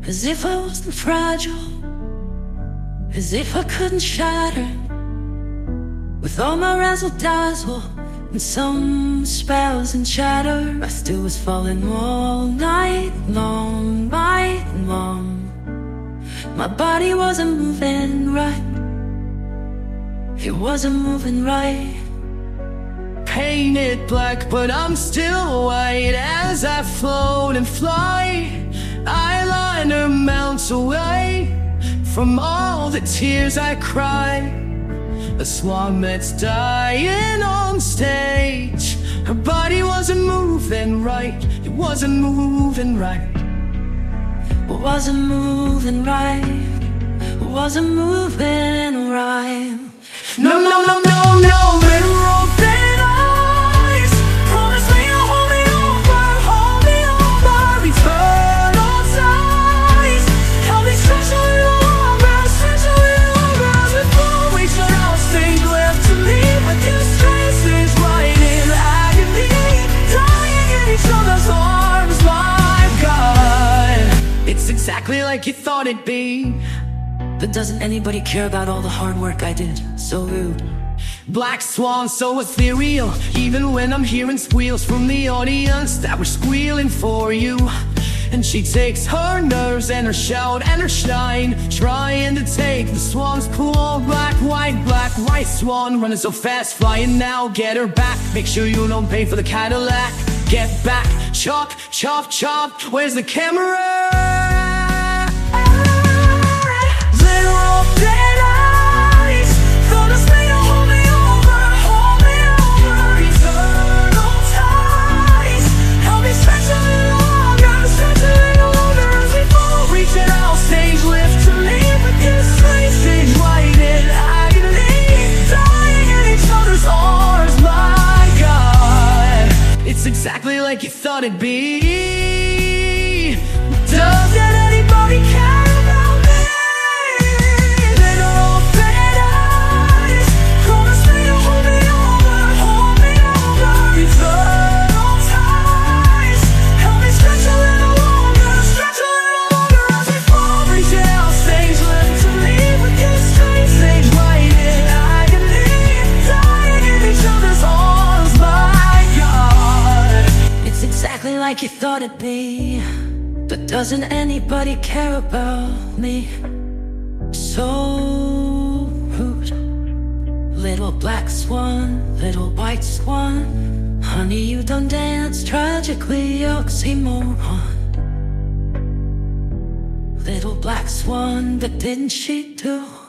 As if I wasn't fragile, as if I couldn't shatter. With all my razzle-dazzle and some spells and chatter, I still was falling all night long, night long. My body wasn't moving right, it wasn't moving right. Painted black, but I'm still white as I float and fly. Eyeliner melts away from all the tears I cry. A swan that's dying on stage. Her body wasn't moving right, it wasn't moving right. It wasn't moving right, it wasn't moving right. No, no, no, no, no, little open eyes. Promise me you'll hold me over, eternal ties. Help me stretch a little longer, stretch a little longer. As we fall, reach for our stage left to leave with this traces right in agony, dying in each other's arms. My God, it's exactly like you thought it'd be. But doesn't anybody care about all the hard work I did? So rude. Black swan, so ethereal. Even when I'm hearing squeals from the audience that were squealing for you. And she takes her nerves and her shout and her shine, trying to take the swan's pool. Black, white swan, running so fast, flying now. Get her back, make sure you don't pay for the Cadillac. Get back, chop, chop, chop. Where's the camera? Exactly like you thought it'd be. Doesn't anybody care about me? Little open eyes. Promise me you'll hold me over, eternal ties. Help me stretch a little longer, stretch a little longer. As we fall, reach out, stage left to leave with this strange stage right in agony, dying in each other's arms. My God, exactly like you thought it'd be. But doesn't anybody care about me? So rude. Little black swan, little white swan. Honey, you done danced tragically, oxymoron. Little black swan, but didn't she do?